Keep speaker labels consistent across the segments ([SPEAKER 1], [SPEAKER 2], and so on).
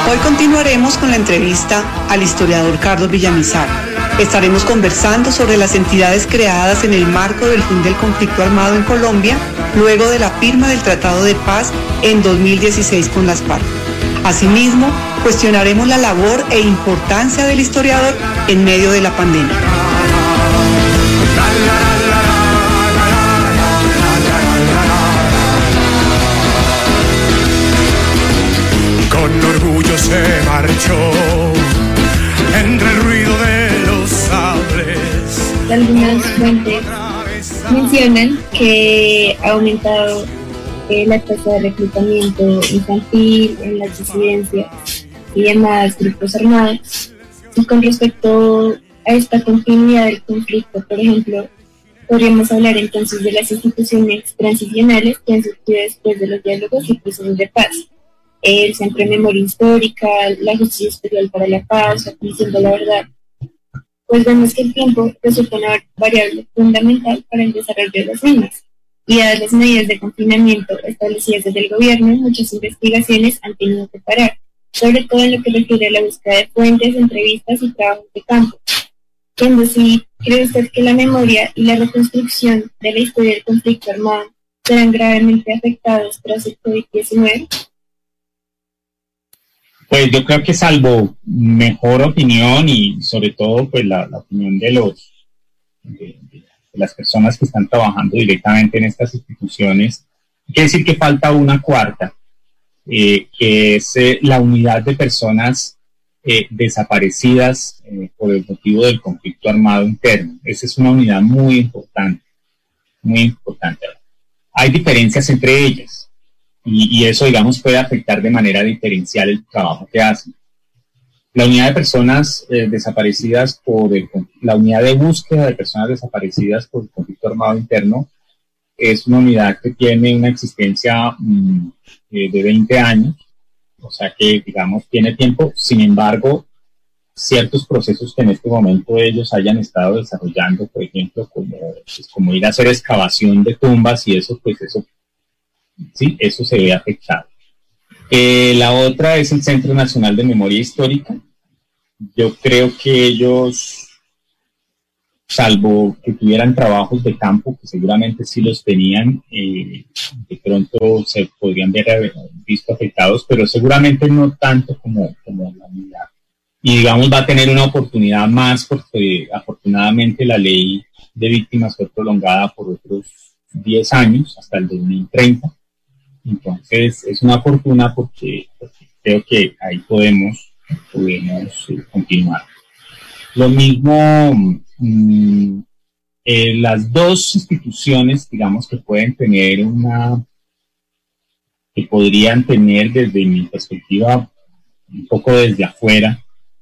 [SPEAKER 1] Hoy continuaremos con la entrevista al historiador Carlos Villamizar. Estaremos conversando sobre las entidades creadas en el marco del fin del conflicto armado en Colombia, luego de la firma del Tratado de Paz en 2016 con las FARC. Asimismo, cuestionaremos la labor e importancia del historiador en medio de la pandemia.
[SPEAKER 2] Con orgullo se marchó entre el ruido de los sables.
[SPEAKER 3] Algunas fuentes mencionan que ha aumentado la tasa de reclutamiento infantil en las disidencias y demás grupos armados. Y con respecto a esta continuidad del conflicto, por ejemplo, podríamos hablar entonces de las instituciones transicionales que han surgido después de los diálogos y procesos de paz. El Centro de Memoria Histórica, la Justicia Especial para la Paz, la Comisión de la Verdad. Pues vemos que el tiempo resulta una variable fundamental para el desarrollo de las mismas. Y dadas las medidas de confinamiento establecidas desde el gobierno, muchas investigaciones han tenido que parar, sobre todo en lo que refiere a la búsqueda de fuentes, entrevistas y trabajos de campo. Siendo así, ¿cree usted que la memoria y la reconstrucción de la historia del conflicto armado serán gravemente afectados tras el COVID-19?
[SPEAKER 4] Pues yo creo que salvo mejor opinión y sobre todo pues la opinión de las personas que están trabajando directamente en estas instituciones, quiere decir que falta una cuarta, que es la unidad de personas desaparecidas por el motivo del conflicto armado interno. Esa es una unidad muy importante, muy importante. Hay diferencias entre ellas. Y eso, digamos, puede afectar de manera diferencial el trabajo que hacen. La unidad de personas desaparecidas la unidad de búsqueda de personas desaparecidas por el conflicto armado interno es una unidad que tiene una existencia de 20 años, o sea que, digamos, tiene tiempo. Sin embargo, ciertos procesos que en este momento ellos hayan estado desarrollando, por ejemplo, como ir a hacer excavación de tumbas y eso, pues eso sí, eso se ve afectado. La otra es el Centro Nacional de Memoria Histórica. Yo creo que ellos, salvo que tuvieran trabajos de campo, que seguramente sí los tenían, de pronto se podrían ver visto afectados, pero seguramente no tanto como la unidad. Y digamos va a tener una oportunidad más porque afortunadamente la ley de víctimas fue prolongada por otros 10 años, hasta el 2030. Entonces es una fortuna porque creo que ahí podemos continuar. Lo mismo, las dos instituciones, digamos, que podrían tener desde mi perspectiva, un poco desde afuera,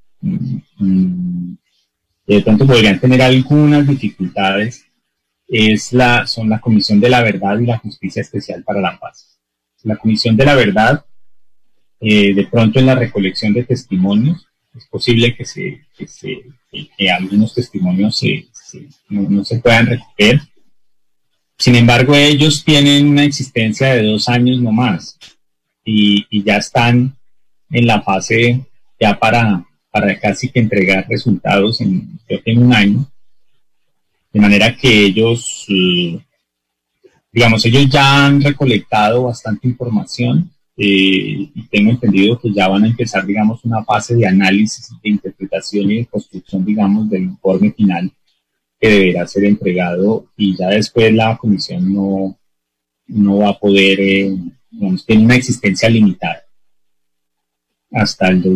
[SPEAKER 4] de pronto podrían tener algunas dificultades, son la Comisión de la Verdad y la Justicia Especial para la Paz. La Comisión de la Verdad, de pronto en la recolección de testimonios, es posible que algunos testimonios no se puedan recoger. Sin embargo, ellos tienen una existencia de 2 años no más y ya están en la fase ya para casi que entregar resultados creo que en 1 año. De manera que ellos... digamos, ellos ya han recolectado bastante información y tengo entendido que ya van a empezar, digamos, una fase de análisis, de interpretación y de construcción, digamos, del informe final que deberá ser entregado y ya después la comisión no va a poder, digamos, tiene una existencia limitada hasta el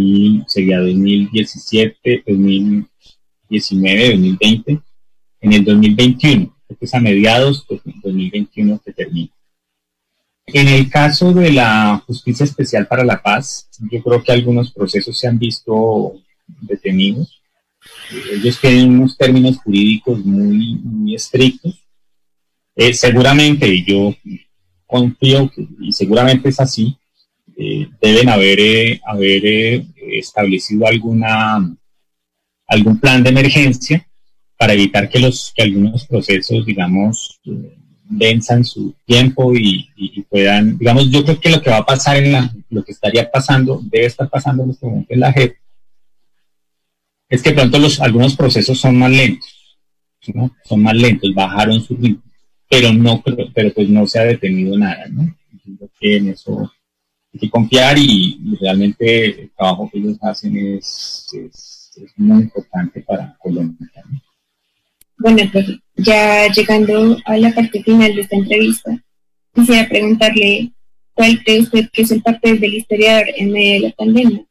[SPEAKER 4] 2017, 2019, 2020, en el 2021. Que es a mediados del 2021 que termina. En el caso de la Justicia Especial para la Paz, yo creo que algunos procesos se han visto detenidos. Ellos tienen unos términos jurídicos muy, muy estrictos. Seguramente, yo confío, y seguramente es así, deben haber establecido algún plan de emergencia para evitar que algunos procesos, digamos, venzan su tiempo y puedan, digamos, yo creo que lo que va a pasar en lo que estaría pasando, debe estar pasando en este momento en la JEP, es que de pronto algunos procesos son más lentos, ¿no? Son más lentos, bajaron su ritmo, pero pues no se ha detenido nada, ¿no? Creo que en eso hay que confiar y realmente el trabajo que ellos hacen es muy importante para Colombia, ¿no?
[SPEAKER 3] Bueno, pues ya llegando a la parte final de esta entrevista, quisiera preguntarle cuál cree usted que es el papel del historiador en medio de la pandemia.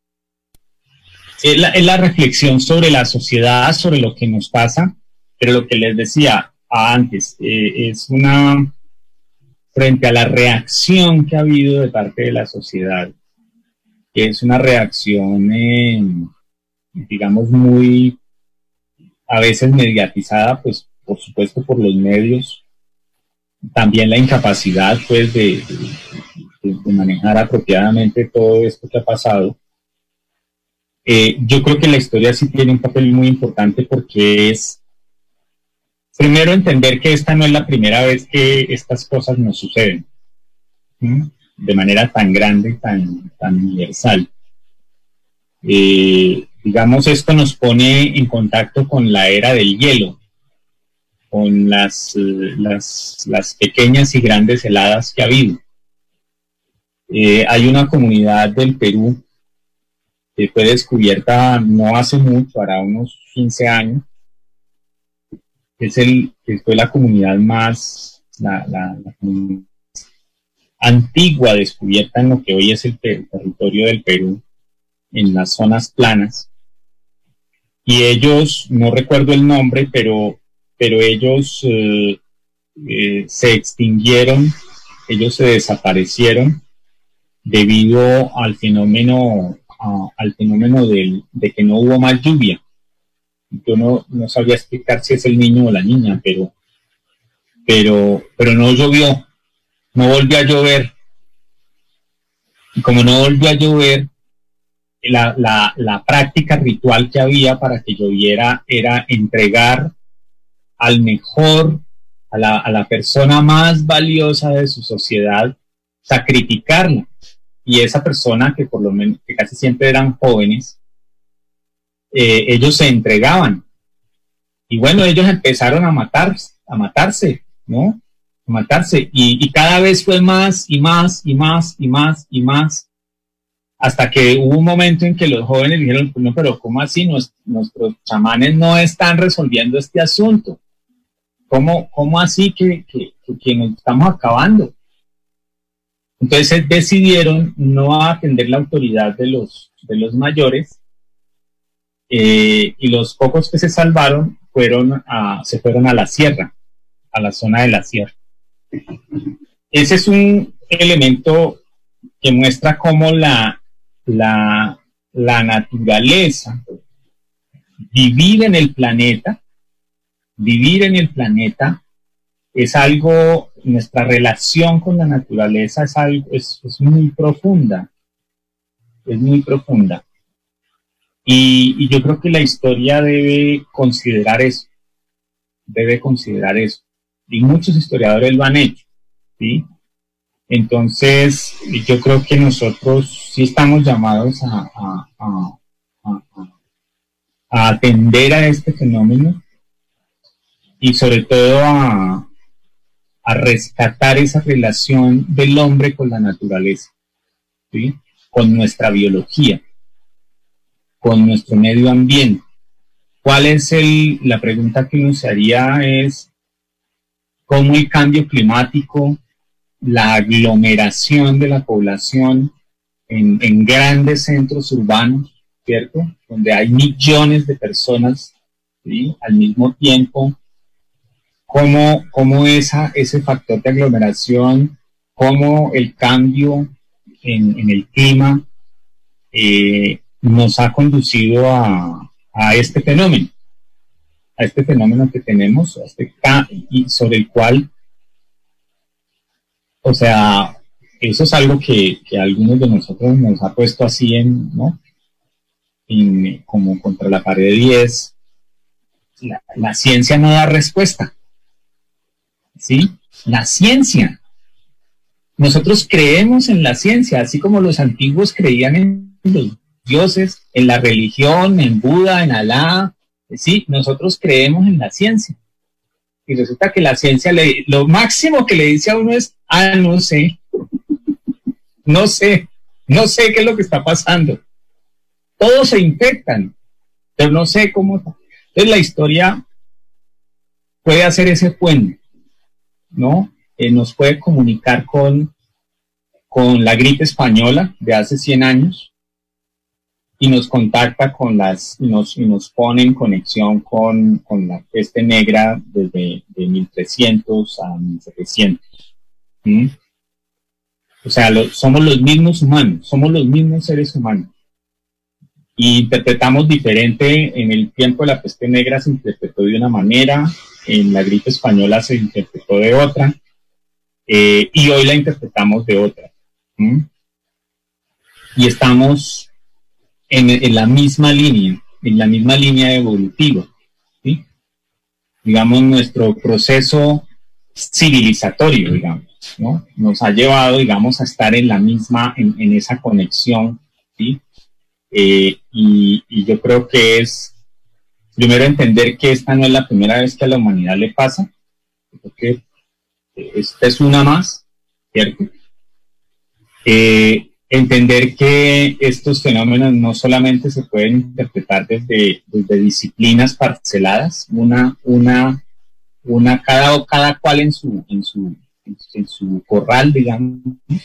[SPEAKER 4] Es la reflexión sobre la sociedad, sobre lo que nos pasa, pero lo que les decía antes, es frente a la reacción que ha habido de parte de la sociedad, que es una reacción, digamos, muy, a veces mediatizada, pues, por supuesto, por los medios, también la incapacidad, pues, de manejar apropiadamente todo esto que ha pasado. Yo creo que la historia sí tiene un papel muy importante porque es, primero, entender que esta no es la primera vez que estas cosas nos suceden, ¿sí? De manera tan grande, tan universal. Digamos, esto nos pone en contacto con la era del hielo, con las pequeñas y grandes heladas que ha habido. Hay una comunidad del Perú que fue descubierta no hace mucho, hará unos 15 años, que fue la comunidad más, la comunidad antigua descubierta en lo que hoy es el territorio del Perú, en las zonas planas. Y ellos, no recuerdo el nombre, pero ellos se extinguieron, ellos se desaparecieron debido al fenómeno de que no hubo más lluvia. Yo no sabía explicar si es el niño o la niña, pero no llovió, no volvió a llover. Y como no volvió a llover, la práctica ritual que había para que lloviera era entregar al mejor, a la persona más valiosa de su sociedad, sacrificarla. Y esa persona, que por lo menos, que casi siempre eran jóvenes, ellos se entregaban. Y bueno, ellos empezaron a matarse, ¿no? A matarse. Y cada vez fue más y más y más y más y más, hasta que hubo un momento en que los jóvenes dijeron, pues no, pero ¿cómo así? Nuestros chamanes no están resolviendo este asunto. ¿Cómo así que nos estamos acabando? Entonces decidieron no atender la autoridad de los mayores, y los pocos que se salvaron se fueron a la sierra, a la zona de la sierra. Ese es un elemento que muestra cómo la naturaleza, vivir en el planeta es algo, nuestra relación con la naturaleza es muy profunda, y yo creo que la historia debe considerar eso, y muchos historiadores lo han hecho, ¿sí? Entonces, yo creo que nosotros sí estamos llamados a atender a este fenómeno y sobre todo a rescatar esa relación del hombre con la naturaleza, ¿sí? Con nuestra biología, con nuestro medio ambiente. ¿Cuál es la pregunta que uno se haría es cómo el cambio climático, la aglomeración de la población en grandes centros urbanos, ¿cierto? Donde hay millones de personas, ¿sí? Al mismo tiempo, cómo ese factor de aglomeración, cómo el cambio en el clima nos ha conducido a este fenómeno que tenemos, y sobre el cual, o sea, eso es algo que a algunos de nosotros nos ha puesto así ¿no? Como contra la pared, y es la ciencia no da respuesta, ¿sí? La ciencia Nosotros creemos en la ciencia, así como los antiguos creían en los dioses, en la religión, en Buda, en Alá. Sí, nosotros creemos en la ciencia. Y resulta que la ciencia, lo máximo que le dice a uno es, no sé qué es lo que está pasando. Todos se infectan, pero no sé cómo. Entonces la historia puede hacer ese puente, ¿no? Nos puede comunicar con la gripe española de hace 100 años y nos contacta y nos pone en conexión con la peste negra desde de 1300 a 1700. ¿Mm? O sea, somos los mismos humanos, somos los mismos seres humanos. Y interpretamos diferente. En el tiempo de la peste negra se interpretó de una manera, en la gripe española se interpretó de otra, y hoy la interpretamos de otra. ¿Mm? Y estamos en la misma línea evolutiva, ¿sí? Digamos, nuestro proceso civilizatorio, digamos, ¿no? Nos ha llevado, digamos, a estar en esa conexión, ¿sí? Y yo creo que es, primero, entender que esta no es la primera vez que a la humanidad le pasa, porque esta es una más, ¿cierto? Entender que estos fenómenos no solamente se pueden interpretar desde disciplinas parceladas, cada cual en su corral, digamos,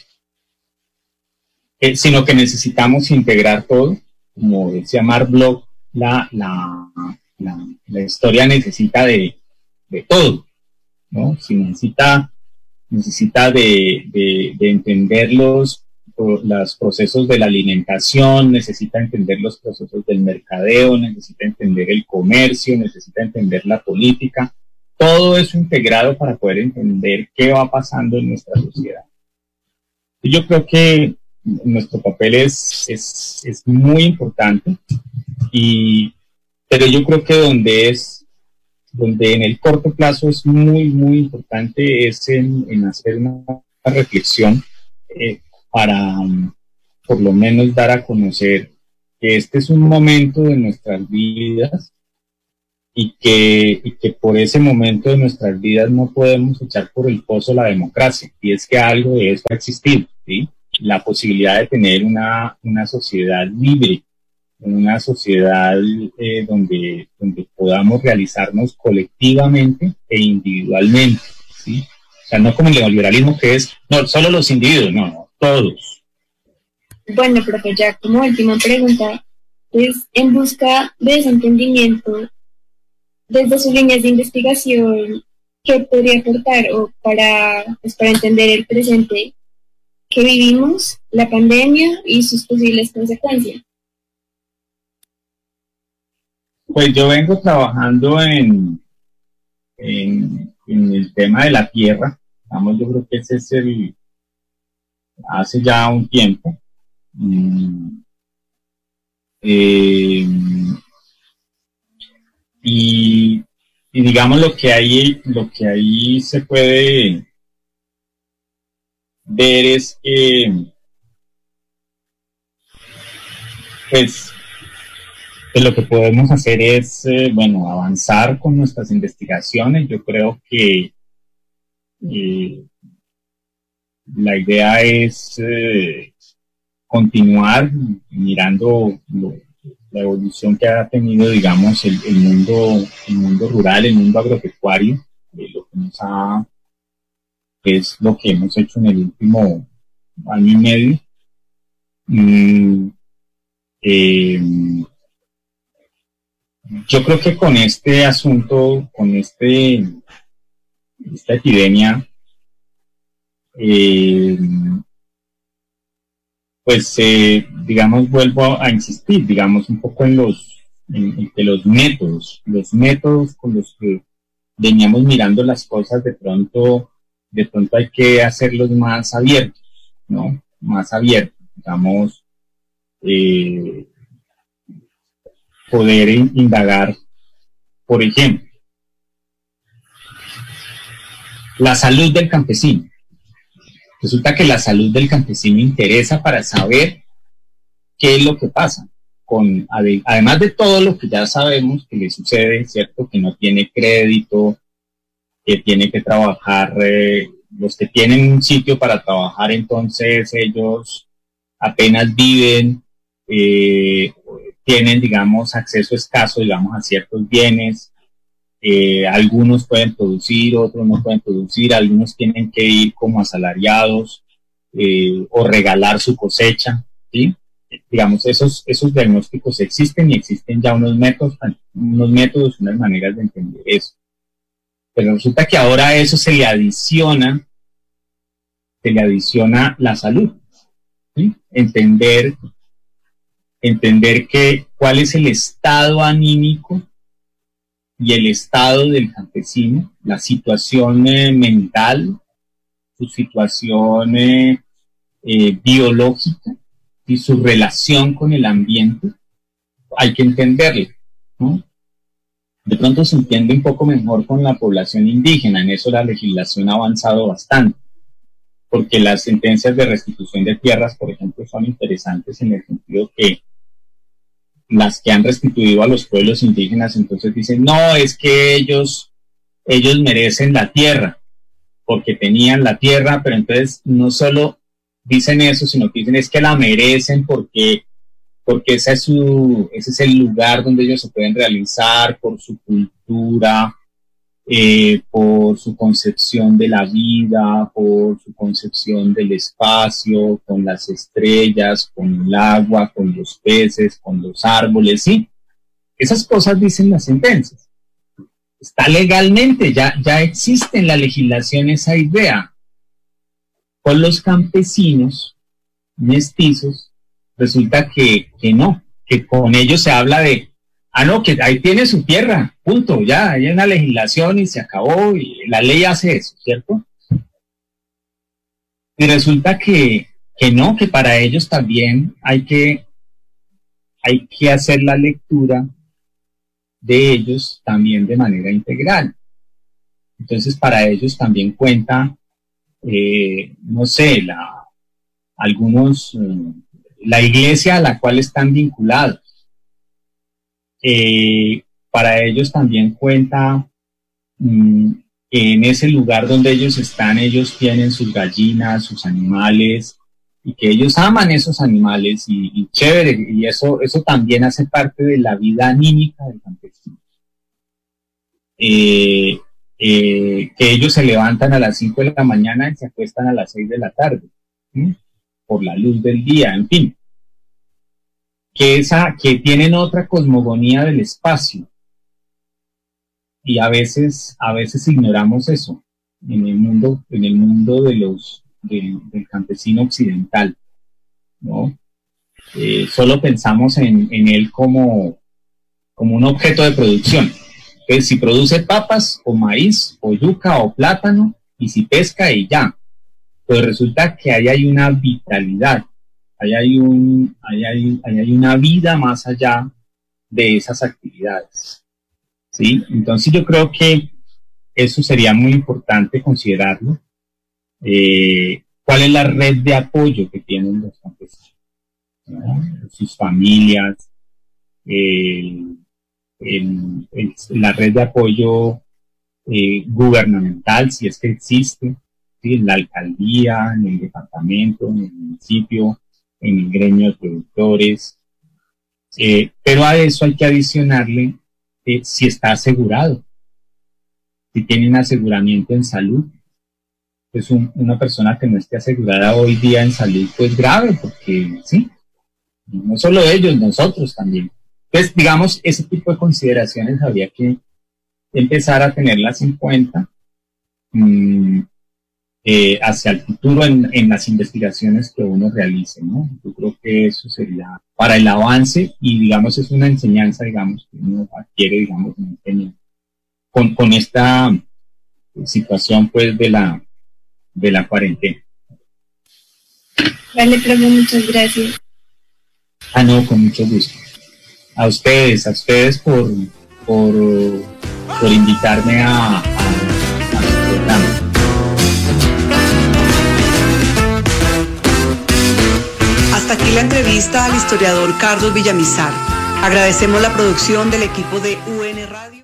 [SPEAKER 4] sino que necesitamos integrar todo. Como decía Mark Bloch, la historia necesita de todo, ¿no? Si necesita de entender los procesos de la alimentación, necesita entender los procesos del mercadeo, necesita entender el comercio, necesita entender la política, todo eso integrado para poder entender qué va pasando en nuestra sociedad. Y yo creo que nuestro papel es muy importante, pero yo creo que donde en el corto plazo es muy, muy importante es en hacer una reflexión para por lo menos dar a conocer que este es un momento de nuestras vidas y que por ese momento de nuestras vidas no podemos echar por el pozo la democracia, y es que algo de eso ha existido, ¿sí? La posibilidad de tener una sociedad libre, una sociedad donde podamos realizarnos colectivamente e individualmente, ¿sí? O sea, no como el neoliberalismo, que es, no, solo los individuos, no, todos.
[SPEAKER 3] Bueno, profe, ya como última pregunta, pues en busca de ese entendimiento, desde sus líneas de investigación, ¿qué podría aportar o para entender el presente que vivimos, la pandemia y sus posibles consecuencias?
[SPEAKER 4] Pues yo vengo trabajando en el tema de la tierra, vamos, yo creo que ese es hace ya un tiempo. Y digamos lo que ahí se puede ver es que pues lo que podemos hacer es avanzar con nuestras investigaciones. Yo creo que la idea es continuar mirando la evolución que ha tenido, digamos, el mundo rural, el mundo agropecuario, es lo que hemos hecho en el último año y medio. Yo creo que con este asunto, con esta epidemia, digamos, vuelvo a insistir, digamos, un poco en los métodos con los que veníamos mirando las cosas, de pronto hay que hacerlos más abiertos, ¿no? Más abiertos, digamos, poder indagar, por ejemplo, la salud del campesino. Resulta que la salud del campesino interesa para saber qué es lo que pasa, además de todo lo que ya sabemos que le sucede, ¿cierto? Que no tiene crédito, que tiene que trabajar, los que tienen un sitio para trabajar, entonces ellos apenas viven, tienen, digamos, acceso escaso, digamos, a ciertos bienes. Algunos pueden producir, otros no pueden producir, algunos tienen que ir como asalariados o regalar su cosecha, ¿sí? Digamos, esos diagnósticos existen y existen ya unos métodos, unas maneras de entender eso. Pero resulta que ahora a eso se le adiciona la salud, ¿sí? Entender cuál es el estado anímico y el estado del campesino, la situación mental, su situación biológica y su relación con el ambiente, hay que entenderlo, ¿no? De pronto se entiende un poco mejor con la población indígena, en eso la legislación ha avanzado bastante, porque las sentencias de restitución de tierras, por ejemplo, son interesantes en el sentido que las que han restituido a los pueblos indígenas, entonces dicen, no, es que ellos merecen la tierra, porque tenían la tierra, pero entonces no solo dicen eso, sino que dicen es que la merecen porque ese es el lugar donde ellos se pueden realizar por su cultura, por su concepción de la vida, por su concepción del espacio, con las estrellas, con el agua, con los peces, con los árboles, ¿sí? Esas cosas dicen las sentencias. Está legalmente, ya existe en la legislación esa idea. Con los campesinos mestizos, resulta que no, que con ellos se habla de, no, que ahí tiene su tierra, punto, ya, hay una legislación y se acabó, y la ley hace eso, ¿cierto? Y resulta que no, que para ellos también hay que hacer la lectura de ellos también de manera integral. Entonces, para ellos también cuenta, no sé, la iglesia a la cual están vinculados. Para ellos también cuenta que en ese lugar donde ellos están, ellos tienen sus gallinas, sus animales, y que ellos aman esos animales, y chévere, y eso también hace parte de la vida anímica del campesino. Que ellos se levantan a las 5 de la mañana y se acuestan a las 6 de la tarde, ¿sí? Por la luz del día, en fin. Que tienen otra cosmogonía del espacio. Y a veces ignoramos eso en el mundo del campesino occidental, ¿no? Solo pensamos en él como un objeto de producción. Entonces, si produce papas, o maíz, o yuca, o plátano, y si pesca, y ya. Pues resulta que ahí hay una vitalidad, ahí hay una vida más allá de esas actividades, ¿sí? Entonces yo creo que eso sería muy importante considerarlo. ¿Cuál es la red de apoyo que tienen los campesinos? Sus familias, la red de apoyo gubernamental, si es que existe, ¿sí? En la alcaldía, en el departamento, en el municipio, en el gremio de productores, pero a eso hay que adicionarle si está asegurado, si tienen aseguramiento en salud. Pues una persona que no esté asegurada hoy día en salud, pues grave, porque sí, no solo ellos, nosotros también. Entonces, digamos, ese tipo de consideraciones habría que empezar a tenerlas en cuenta hacia el futuro en las investigaciones que uno realice, ¿no? Yo creo que eso sería para el avance y, digamos, es una enseñanza, digamos, que uno adquiere, digamos, con esta situación, pues, de la cuarentena.
[SPEAKER 3] Vale, profe, muchas gracias.
[SPEAKER 4] No, con mucho gusto. A ustedes por invitarme a su programa.
[SPEAKER 1] la entrevista al historiador Carlos Villamizar. Agradecemos la producción del equipo de UN Radio.